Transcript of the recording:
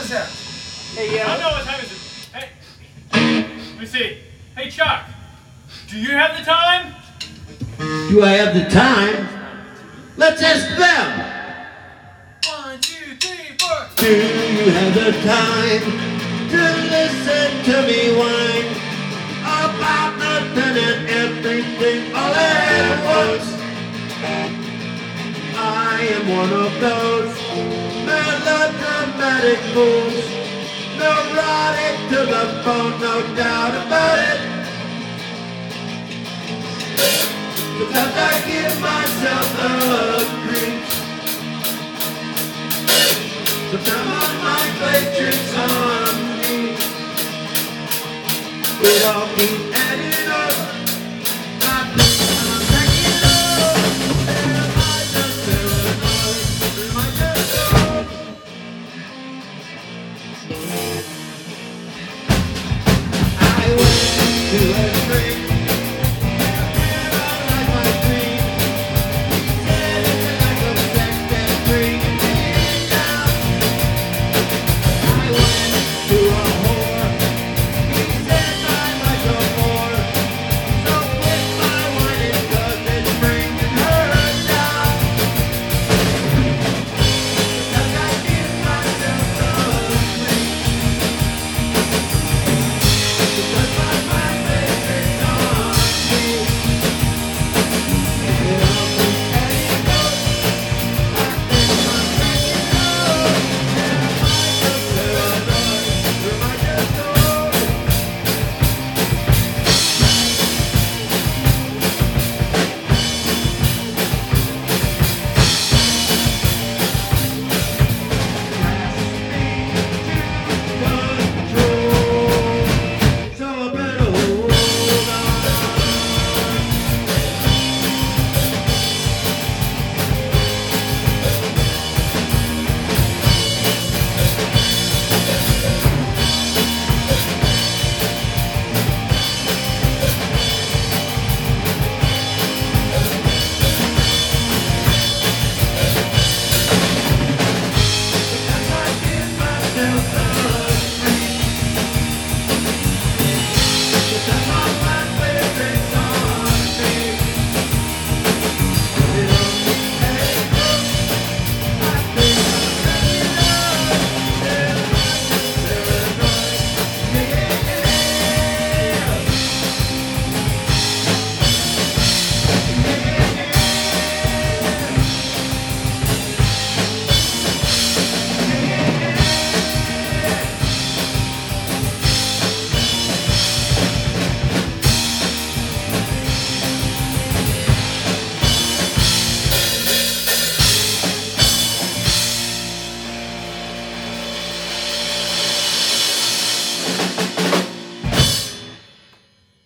is that? Hey, I don't know what time is it. Hey, let me see. Hey, Chuck, do you have the time? Do I have the time? Let's ask them. 1, 2, 3, 4. Do you have the time to listen to me whine about nothing and everything all at once? I am one of those melodramatic fools, neurotic to the bone, no doubt about it. Sometimes I give myself a creep. Sometimes my mind plays tricks on me. It all keeps adding up. I'm stacking up. Am I just paranoid? Am I just old? I went to a drink.